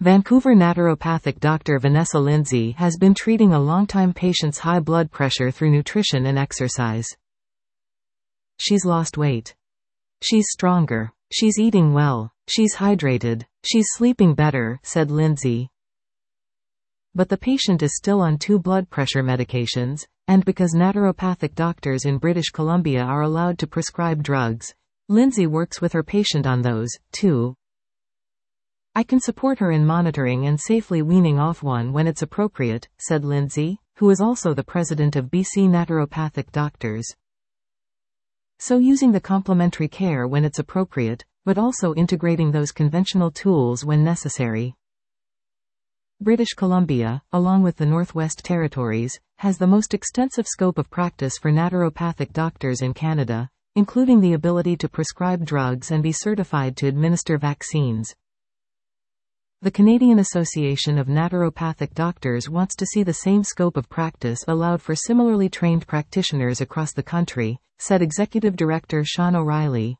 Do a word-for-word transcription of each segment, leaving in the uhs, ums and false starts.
Vancouver naturopathic doctor Vanessa Lindsay has been treating a longtime patient's high blood pressure through nutrition and exercise. She's lost weight. She's stronger. She's eating well. She's hydrated. She's sleeping better, said Lindsay. But the patient is still on two blood pressure medications, and because naturopathic doctors in British Columbia are allowed to prescribe drugs, Lindsay works with her patient on those, too. I can support her in monitoring and safely weaning off one when it's appropriate, said Lindsay, who is also the president of B C Naturopathic Doctors. So using the complementary care when it's appropriate, but also integrating those conventional tools when necessary. British Columbia, along with the Northwest Territories, has the most extensive scope of practice for naturopathic doctors in Canada, including the ability to prescribe drugs and be certified to administer vaccines. The Canadian Association of Naturopathic Doctors wants to see the same scope of practice allowed for similarly trained practitioners across the country, said Executive Director Sean O'Reilly.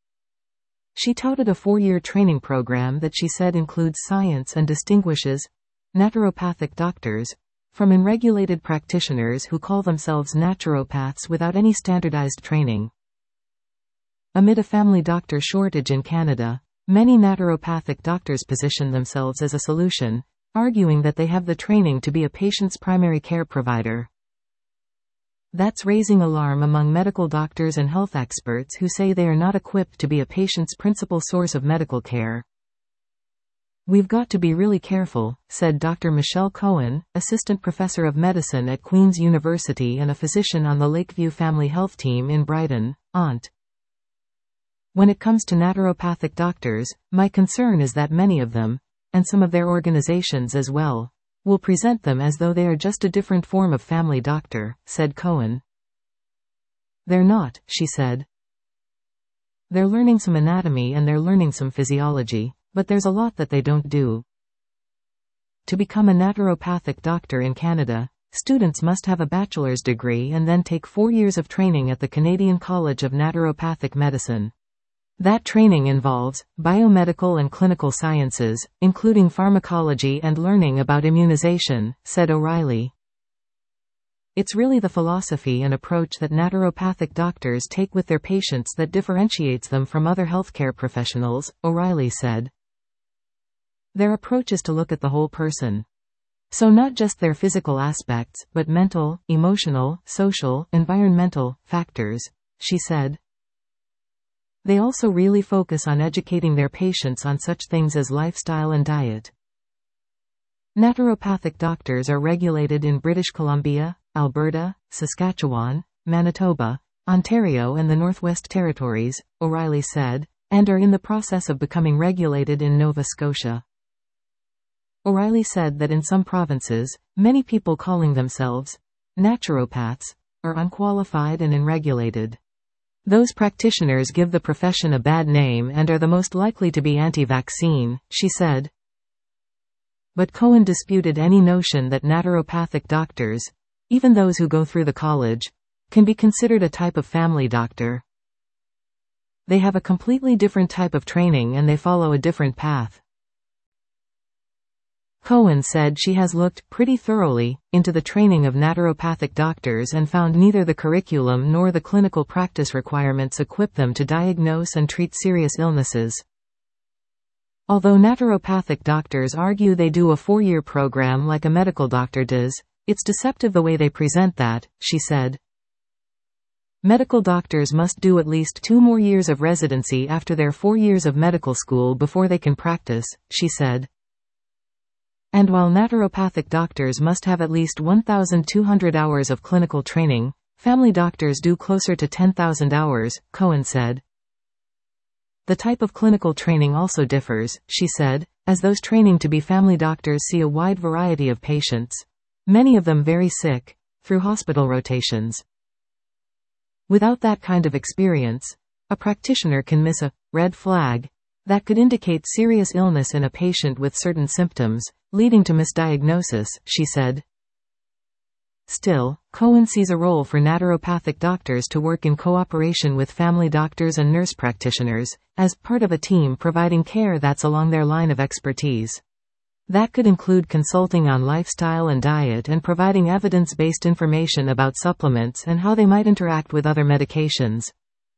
She touted a four-year training program that she said includes science and distinguishes naturopathic doctors from unregulated practitioners who call themselves naturopaths without any standardized training. Amid a family doctor shortage in Canada, many naturopathic doctors position themselves as a solution, arguing that they have the training to be a patient's primary care provider. That's raising alarm among medical doctors and health experts who say they are not equipped to be a patient's principal source of medical care. We've got to be really careful, said Doctor Michelle Cohen, assistant professor of medicine at Queen's University and a physician on the Lakeview Family Health Team in Brighton, Ont. When it comes to naturopathic doctors, my concern is that many of them, and some of their organizations as well, will present them as though they are just a different form of family doctor, said Cohen. They're not, she said. They're learning some anatomy and they're learning some physiology, but there's a lot that they don't do. To become a naturopathic doctor in Canada, students must have a bachelor's degree and then take four years of training at the Canadian College of Naturopathic Medicine. That training involves biomedical and clinical sciences, including pharmacology and learning about immunization, said O'Reilly. It's really the philosophy and approach that naturopathic doctors take with their patients that differentiates them from other healthcare professionals, O'Reilly said. Their approach is to look at the whole person. So not just their physical aspects, but mental, emotional, social, environmental factors, she said. They also really focus on educating their patients on such things as lifestyle and diet. Naturopathic doctors are regulated in British Columbia, Alberta, Saskatchewan, Manitoba, Ontario and the Northwest Territories, O'Reilly said, and are in the process of becoming regulated in Nova Scotia. O'Reilly said that in some provinces, many people calling themselves naturopaths are unqualified and unregulated. Those practitioners give the profession a bad name and are the most likely to be anti-vaccine, she said. But Cohen disputed any notion that naturopathic doctors, even those who go through the college, can be considered a type of family doctor. They have a completely different type of training and they follow a different path. Cohen said she has looked, pretty thoroughly, into the training of naturopathic doctors and found neither the curriculum nor the clinical practice requirements equip them to diagnose and treat serious illnesses. Although naturopathic doctors argue they do a four-year program like a medical doctor does, it's deceptive the way they present that, she said. Medical doctors must do at least two more years of residency after their four years of medical school before they can practice, she said. And while naturopathic doctors must have at least one thousand two hundred hours of clinical training, family doctors do closer to ten thousand hours, Cohen said. The type of clinical training also differs, she said, as those training to be family doctors see a wide variety of patients, many of them very sick, through hospital rotations. Without that kind of experience, a practitioner can miss a red flag that could indicate serious illness in a patient with certain symptoms, leading to misdiagnosis, she said. Still, Cohen sees a role for naturopathic doctors to work in cooperation with family doctors and nurse practitioners, as part of a team providing care that's along their line of expertise. That could include consulting on lifestyle and diet and providing evidence-based information about supplements and how they might interact with other medications.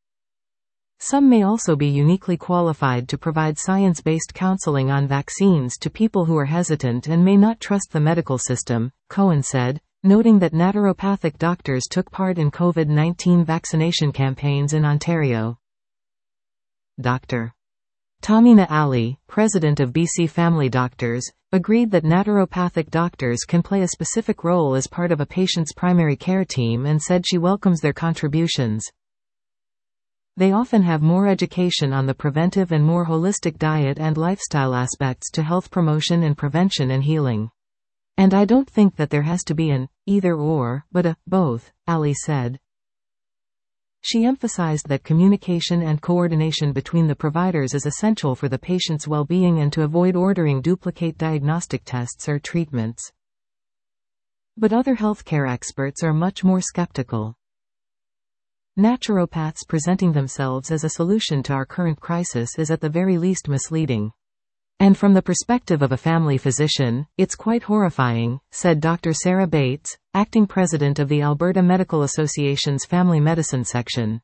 Some may also be uniquely qualified to provide science-based counseling on vaccines to people who are hesitant and may not trust the medical system, Cohen said, noting that naturopathic doctors took part in COVID nineteen vaccination campaigns in Ontario. Doctor Tamina Ali, president of B C Family Doctors, agreed that naturopathic doctors can play a specific role as part of a patient's primary care team and said she welcomes their contributions. They often have more education on the preventive and more holistic diet and lifestyle aspects to health promotion and prevention and healing. And I don't think that there has to be an either or, but a both, Ali said. She emphasized that communication and coordination between the providers is essential for the patient's well-being and to avoid ordering duplicate diagnostic tests or treatments. But other healthcare experts are much more skeptical. Naturopaths presenting themselves as a solution to our current crisis is at the very least misleading. And from the perspective of a family physician, it's quite horrifying, said Doctor Sarah Bates, acting president of the Alberta Medical Association's Family Medicine section.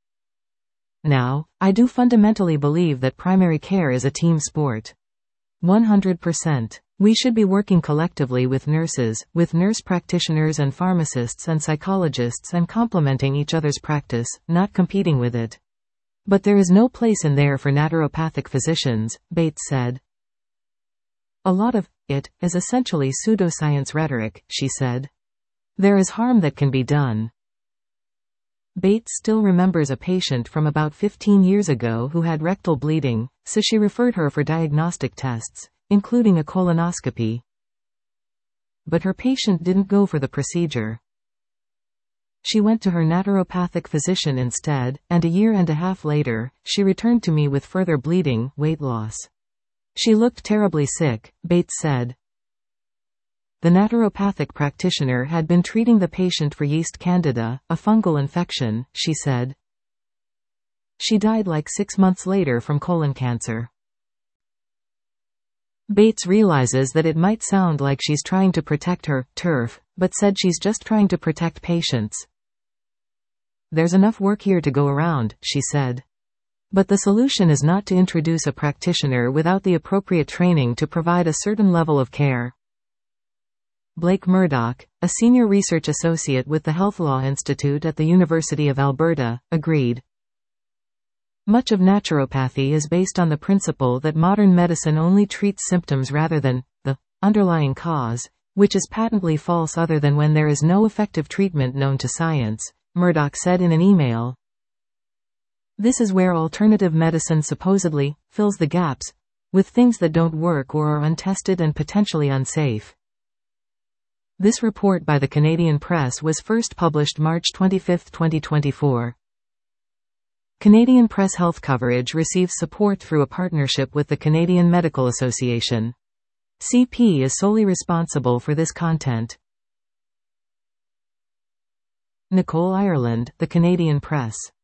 Now, I do fundamentally believe that primary care is a team sport. one hundred percent. We should be working collectively with nurses, with nurse practitioners and pharmacists and psychologists and complementing each other's practice, not competing with it. But there is no place in there for naturopathic physicians, Bates said. A lot of it is essentially pseudoscience rhetoric, she said. There is harm that can be done. Bates still remembers a patient from about fifteen years ago who had rectal bleeding, so she referred her for diagnostic tests, including a colonoscopy. But her patient didn't go for the procedure. She went to her naturopathic physician instead, and a year and a half later, she returned to me with further bleeding, weight loss. She looked terribly sick, Bates said. The naturopathic practitioner had been treating the patient for yeast candida, a fungal infection, she said. She died like six months later from colon cancer. Bates realizes that it might sound like she's trying to protect her turf, but said she's just trying to protect patients. There's enough work here to go around, she said. But the solution is not to introduce a practitioner without the appropriate training to provide a certain level of care. Blake Murdoch, a senior research associate with the Health Law Institute at the University of Alberta, agreed. Much of naturopathy is based on the principle that modern medicine only treats symptoms rather than the underlying cause, which is patently false other than when there is no effective treatment known to science, Murdoch said in an email. This is where alternative medicine supposedly fills the gaps with things that don't work or are untested and potentially unsafe. This report by the Canadian Press was first published March twenty-fifth, twenty twenty-four. Canadian Press Health coverage receives support through a partnership with the Canadian Medical Association. C P is solely responsible for this content. Nicole Ireland, The Canadian Press.